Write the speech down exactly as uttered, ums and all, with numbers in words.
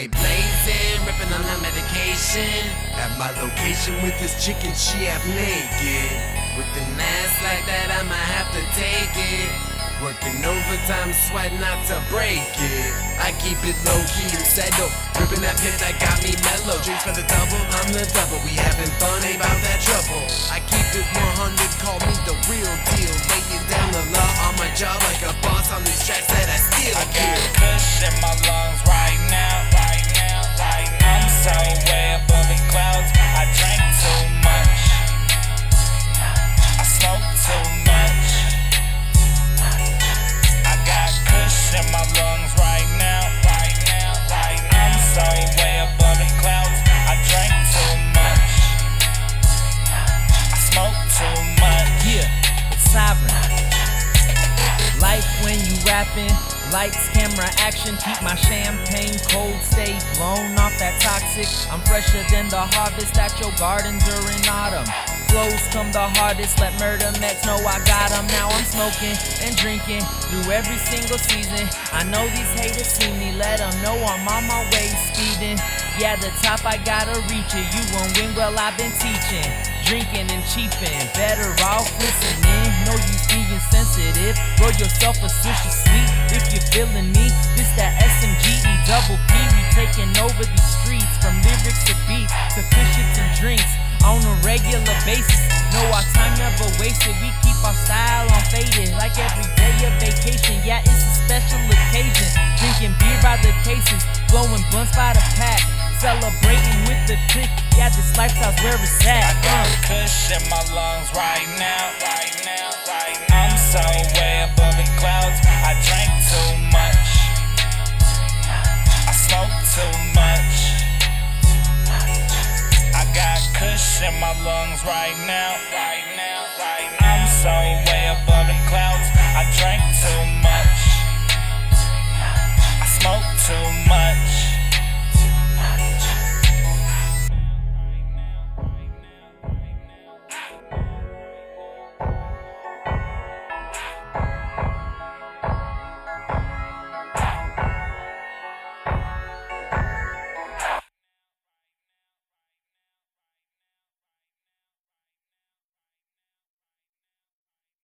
stay blazing, ripping on the medication. At my location with this chicken, she half naked. With an ass like that, I'ma have to take it. Working overtime, sweat not to break it. I keep it low key and settle, ripping that pit that got me mellow. Drinks for the double, I'm the double. We having fun, ain't about that trouble. I keep it one hundred, call me the real deal. Laying down the law on my job like a boss on these tracks that I still I got kush in my lungs right now, right now, right now. I'm so way above the clouds. I drank too much. I smoke too much. I got kush in my lungs right now, right now, right now. I'm so way above the clouds. I drank too much. I smoke too much. Yeah, it's sovereign. Life when you rapping, lights, camera, action. Keep my champagne cold, stay blown off that toxic. I'm fresher than the harvest at your garden during autumn. Flows come the hardest, let Murder Max know I got 'em. Now I'm smoking and drinking through every single season. I know these haters see me, let 'em know I'm on my way speeding. Yeah, the top I gotta reach it, you won't win, well I've been teaching. Drinking and cheaping, better off listening. No use being sensitive, roll yourself a swish of sweet. If you're feeling me, this that S M G E double P. We taking over these streets, from lyrics to beats to fishets and drinks on a regular basis. No, our time never wasted, we keep our style unfaded. Like every day of vacation, yeah, it's a special occasion. Drinking beer by the cases, blowing blunts by the pack. Celebrating with the clique, yeah, this lifestyle's where it's at. I got kush in my lungs right now, right now, right now. I'm so way above the clouds. I drank too much. I smoke too much. I got kush in my lungs right now.